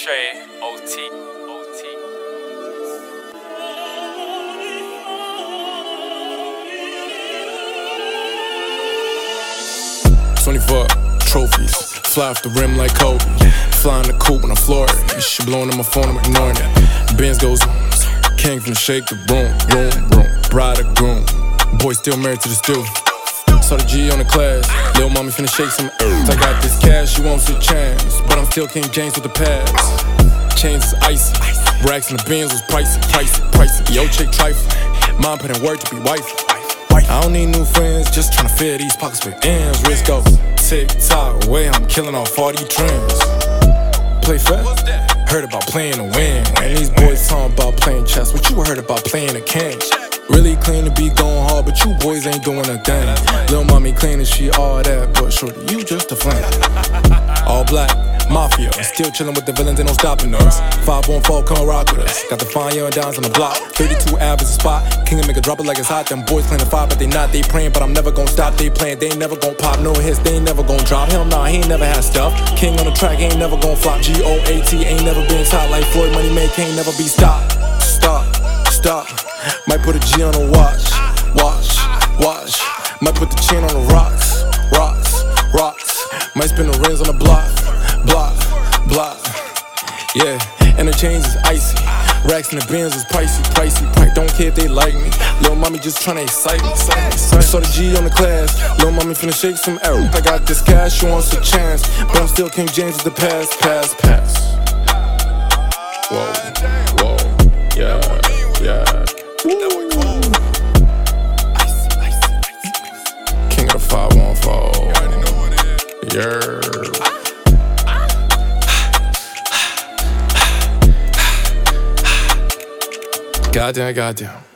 Trey, OT. 24 trophies, fly off the rim like Kobe. Fly in the coupe when I'm Florida. She blowing on my phone, I'm ignoring it. Benz goes, king from the shake the room. Bride or groom, boy still married to the stew. Saw the G on the class, lil' mommy finna shake some earth. I got this cash, she wants a chance, but I'm still King James with the pass. Chains is icy, racks in the Benz was pricey. Yo chick trifling, mom put in work to be wifey. I don't need new friends, just tryna fill these pockets with ends. Wrist go tick-tock, way I'm killing off all these trends. Play fair? Heard about playing to win. And these boys talking about playing chess. What you heard about playing a king? Really clean to be going hard, but you boys ain't doing a thing. Lil' mommy clean and she all that, but shorty, you just a flame. All black, mafia, still chillin' with the villains, ain't no stopping us. 514, come rock with us. Got the fine young downs on the block. 32 Ave is a spot. King and make it drop it like it's hot. Them boys playing the fire, but they not. They praying, but I'm never gon' stop. They playing, they ain't never gon' pop. No hits, they ain't never gon' drop. Hell nah, he ain't never had stuff. King on the track, ain't never gon' flop. GOAT ain't never been top. Like Floyd Money make ain't never be stopped. Stop. Might put a G on a watch. Might put the chin on the rocks. Might spin the rims on the block. Yeah, and the chains is icy. Racks in the Benz is pricey. Don't care if they like me. Lil' mommy just tryna excite me. Saw the G on the class. Lil' mommy finna shake some arrow. I got this cash, she wants a chance, but I'm still King James with the pass. Whoa, yeah. King of the 514. Yeah. Goddamn.